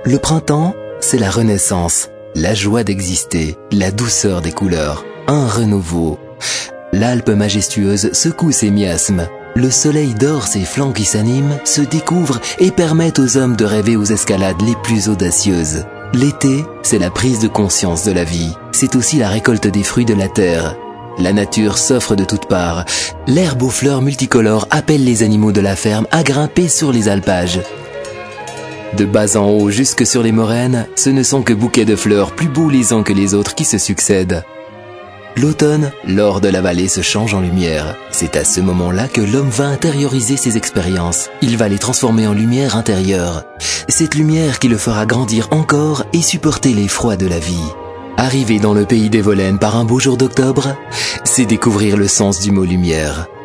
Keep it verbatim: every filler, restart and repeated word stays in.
Le printemps, c'est la renaissance, la joie d'exister, la douceur des couleurs, un renouveau. L'Alpe majestueuse secoue ses miasmes. Le soleil dore ses flancs qui s'animent, se découvrent et permettent aux hommes de rêver aux escalades les plus audacieuses. L'été, c'est la prise de conscience de la vie. C'est aussi la récolte des fruits de la terre. La nature s'offre de toutes parts. L'herbe aux fleurs multicolores appelle les animaux de la ferme à grimper sur les alpages. De bas en haut jusque sur les moraines, ce ne sont que bouquets de fleurs plus beaux les uns que les autres qui se succèdent. L'automne, l'or de la vallée se change en lumière. C'est à ce moment-là que l'homme va intérioriser ses expériences. Il va les transformer en lumière intérieure. Cette lumière qui le fera grandir encore et supporter les froids de la vie. Arriver dans le pays des Volaines par un beau jour d'octobre, c'est découvrir le sens du mot lumière.